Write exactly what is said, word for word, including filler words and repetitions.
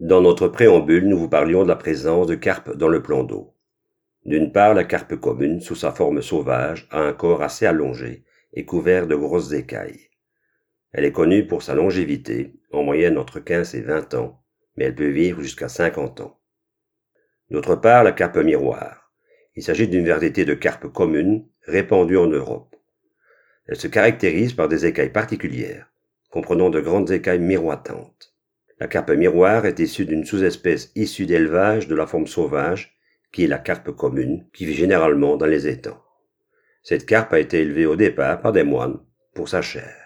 Dans notre préambule, nous vous parlions de la présence de carpes dans le plan d'eau. D'une part, la carpe commune, sous sa forme sauvage, a un corps assez allongé et couvert de grosses écailles. Elle est connue pour sa longévité, en moyenne entre quinze et vingt ans, mais elle peut vivre jusqu'à cinquante ans. D'autre part, la carpe miroir. Il s'agit d'une variété de carpe commune répandue en Europe. Elle se caractérise par des écailles particulières, comprenant de grandes écailles miroitantes. La carpe miroir est issue d'une sous-espèce issue d'élevage de la forme sauvage, qui est la carpe commune, qui vit généralement dans les étangs. Cette carpe a été élevée au départ par des moines pour sa chair.